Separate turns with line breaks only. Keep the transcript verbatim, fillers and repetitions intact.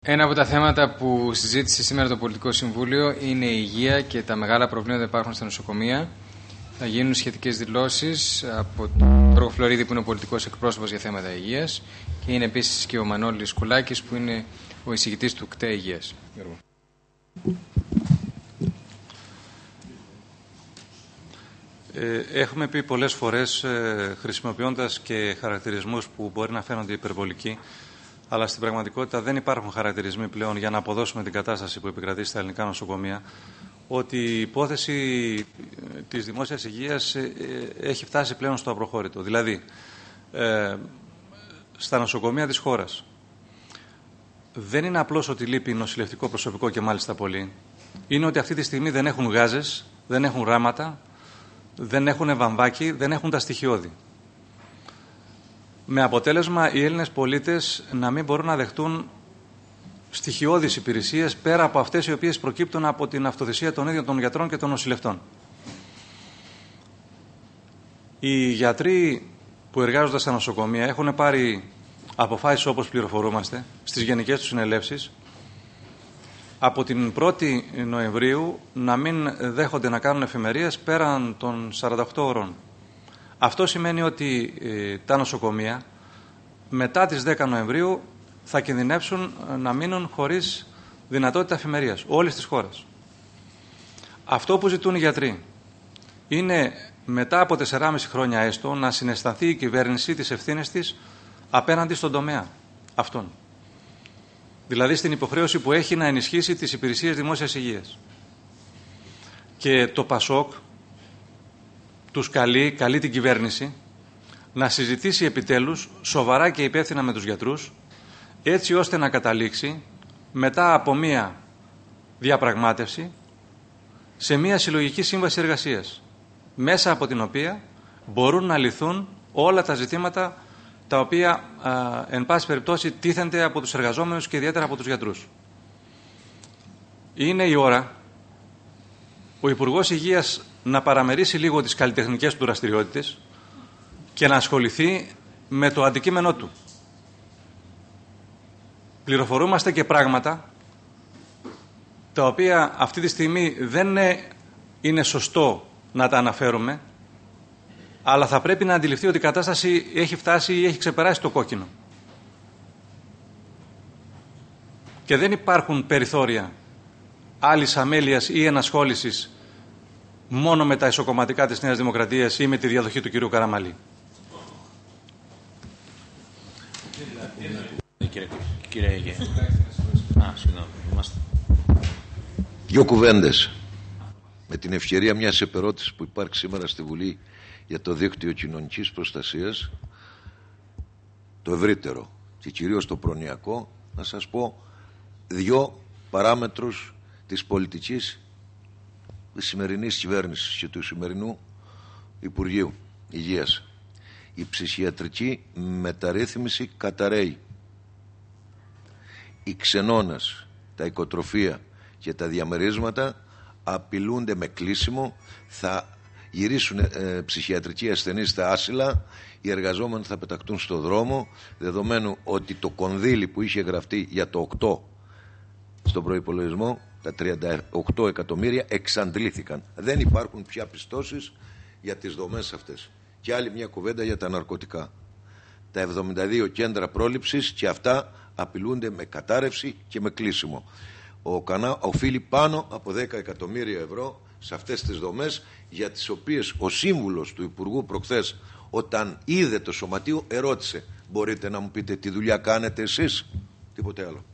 Ένα από τα θέματα που συζήτησε σήμερα το Πολιτικό Συμβούλιο είναι η υγεία και τα μεγάλα προβλήματα που υπάρχουν στα νοσοκομεία. Θα γίνουν σχετικές δηλώσεις από τον Γιώργο Φλωρίδη, που είναι ο πολιτικός εκπρόσωπος για θέματα υγείας, και είναι επίσης και ο Μανώλης Κουλάκης, που είναι ο εισηγητής του ΚΤΕ Υγείας. Γιώργο.
Έχουμε πει πολλές φορές, χρησιμοποιώντας και χαρακτηρισμούς που μπορεί να φαίνονται υπερβολικοί, αλλά στην πραγματικότητα δεν υπάρχουν χαρακτηρισμοί πλέον για να αποδώσουμε την κατάσταση που επικρατεί στα ελληνικά νοσοκομεία, ότι η υπόθεση της δημόσιας υγείας έχει φτάσει πλέον στο απροχώρητο. Δηλαδή, ε, στα νοσοκομεία της χώρας δεν είναι απλώς ότι λείπει νοσηλευτικό προσωπικό, και μάλιστα πολύ. Είναι ότι αυτή τη στιγμή δεν έχουν γάζες, δεν έχουν ράματα, δεν έχουν βαμβάκι, δεν έχουν τα στοιχειώδη. Με αποτέλεσμα οι Έλληνες πολίτες να μην μπορούν να δεχτούν στοιχειώδεις υπηρεσίες πέρα από αυτές οι οποίες προκύπτουν από την αυτοθυσία των ίδιων των γιατρών και των νοσηλευτών. Οι γιατροί που εργάζονται στα νοσοκομεία έχουν πάρει αποφάσεις, όπως πληροφορούμαστε, στις γενικές τους συνελεύσεις, από την πρώτη Νοεμβρίου να μην δέχονται να κάνουν εφημερίες πέραν των σαράντα οκτώ ώρων. Αυτό σημαίνει ότι ε, τα νοσοκομεία μετά τις δέκα Νοεμβρίου θα κινδυνεύσουν να μείνουν χωρίς δυνατότητα εφημερίας όλης της χώρας. Αυτό που ζητούν οι γιατροί είναι μετά από τεσσεράμισι χρόνια έστω να συναισθανθεί η κυβέρνηση τις ευθύνες της απέναντι στον τομέα αυτόν. Δηλαδή στην υποχρέωση που έχει να ενισχύσει τις υπηρεσίες δημόσιας υγείας. Και το ΠΑΣΟΚ τους καλεί, καλεί την κυβέρνηση να συζητήσει επιτέλους σοβαρά και υπεύθυνα με τους γιατρούς, έτσι ώστε να καταλήξει μετά από μία διαπραγμάτευση σε μία συλλογική σύμβαση εργασίας, μέσα από την οποία μπορούν να λυθούν όλα τα ζητήματα τα οποία α, εν πάση περιπτώσει τίθενται από τους εργαζόμενους και ιδιαίτερα από τους γιατρούς. Είναι η ώρα ο Υπουργός Υγείας να παραμερίσει λίγο τις καλλιτεχνικές του δραστηριότητες και να ασχοληθεί με το αντικείμενό του. Πληροφορούμαστε και πράγματα τα οποία αυτή τη στιγμή δεν είναι σωστό να τα αναφέρουμε, αλλά θα πρέπει να αντιληφθεί ότι η κατάσταση έχει φτάσει ή έχει ξεπεράσει το κόκκινο. Και δεν υπάρχουν περιθώρια άλλης αμέλειας ή ενασχόλησης μόνο με τα ισοκομματικά της Νέας Δημοκρατίας ή με τη διαδοχή του κυρίου Καραμαλή.
Δύο κουβέντες. Με την ευκαιρία μιας επερώτησης που υπάρχει σήμερα στη Βουλή για το δίκτυο κοινωνικής προστασίας, το ευρύτερο και κυρίως το προνοιακό, να σας πω δύο παράμετρους της πολιτικής της σημερινής κυβέρνησης και του σημερινού Υπουργείου Υγείας. Η ψυχιατρική μεταρρύθμιση καταραίει. Οι ξενώνας, τα οικοτροφία και τα διαμερίσματα απειλούνται με κλείσιμο, θα γυρίσουν ε, ψυχιατρικοί ασθενείς στα άσυλα, οι εργαζόμενοι θα πεταχτούν στο δρόμο, δεδομένου ότι το κονδύλι που είχε γραφτεί για το οκτώ στον προϋπολογισμό, τα τριάντα οκτώ εκατομμύρια εξαντλήθηκαν. Δεν υπάρχουν πια πιστώσεις για τις δομές αυτές. Και άλλη μια κουβέντα για τα ναρκωτικά. Τα εβδομήντα δύο κέντρα πρόληψης και αυτά απειλούνται με κατάρρευση και με κλείσιμο. Ο Κανά οφείλει πάνω από δέκα εκατομμύρια ευρώ σε αυτές τις δομές, για τις οποίες ο σύμβουλος του Υπουργού προχθές, όταν είδε το σωματείο, ερώτησε: μπορείτε να μου πείτε τι δουλειά κάνετε εσείς? Τίποτε άλλο.